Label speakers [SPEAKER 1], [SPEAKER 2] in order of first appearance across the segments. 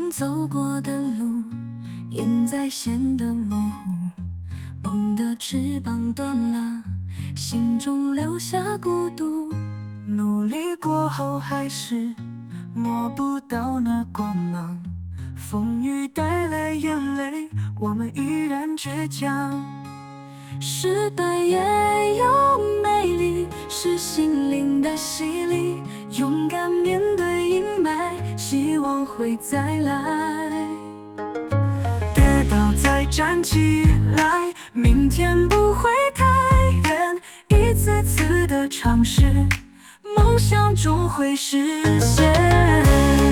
[SPEAKER 1] 们走过的路，眼在显得模糊。梦的翅膀断了，心中留下孤独。努力过后还是摸不到那光芒，风雨带来眼泪，我们依然倔强。失败也有美丽，是心灵的洗礼。勇敢面对阴霾，希望会再来。跌倒再站起来，明天不会太远。一次次的尝试，梦想终会实现。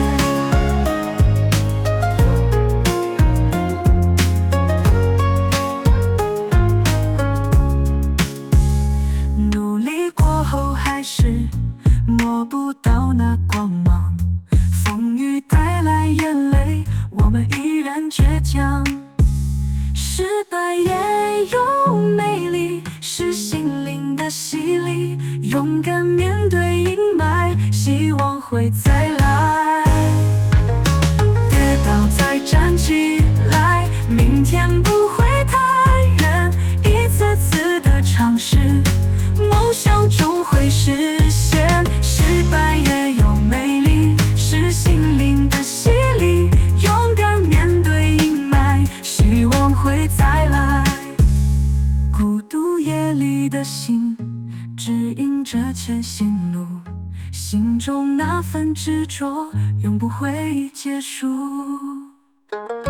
[SPEAKER 1] 努力过后还是摸不到那光芒，风雨带来眼泪，我们依然倔强。失败也有美丽，是心灵的洗礼。勇敢面对阴霾，希望会再来。跌倒再站起来，明天不会太远。一次次的尝试，梦想终会实现。失败也有美丽，是心灵的洗礼。勇敢面对阴霾，希望会再来。孤独夜里的心，指引着前行路。心中那份执着，永不会结束。